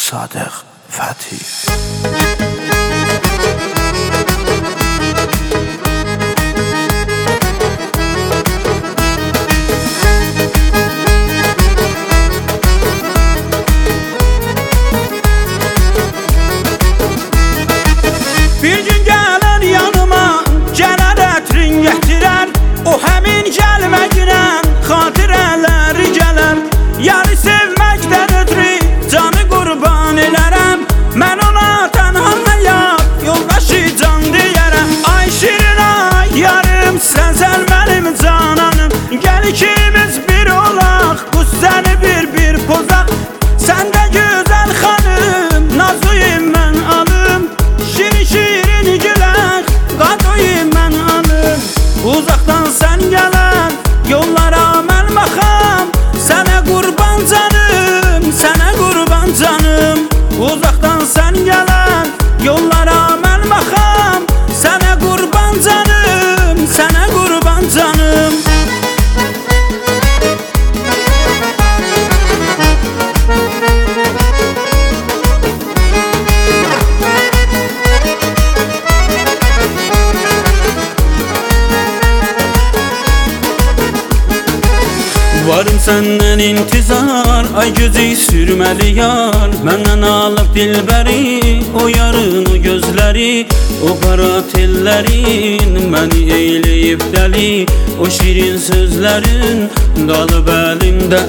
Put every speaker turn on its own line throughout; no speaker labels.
Sadıq Fətih.
Bir gün gələr yanıma, gələr ətrin gətirər. O həmin gəlməklə xatirələri gələr. Yarı sevməkdən ötürü canı qurban elərəm. Mən ona tənha həyat yoldaşı can deyərəm. Ay şirin ay yarım, sənsən mənim cananım. Gəl ikimiz bir olaq, qus səni bir pozaq. Sən də gözəl xanım, nazlıyım mən alım. Şirin gülək, qadoyum mən alım. Uzaqdan sən gələn yollara mən baxam. Sənə qurban canım, sənə qurban canım. Uzaqdan sən gələn yollara mən baxam. Sənə qurban canım, sənə qurban canım. Varım səndən intizar, ay gözü sürməli yar. Məndən alıb dilbəri, o yarın o gözləri. O qara tellərin məni eyləyib dəli. O şirin sözlərin qalıb əlində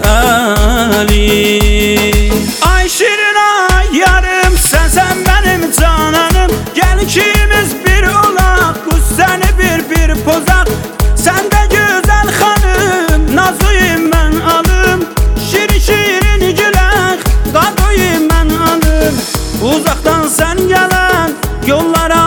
əli. Ay şirin ay yarım, sənsən mənim cananım. Gəl ikimiz bir olaq, qus səni bir pozaq. Sən də gözəl xanım, nazlıyım mən alım. Şirin gülək, qadoyum mən alım. Uzaqdan sən gələn yollara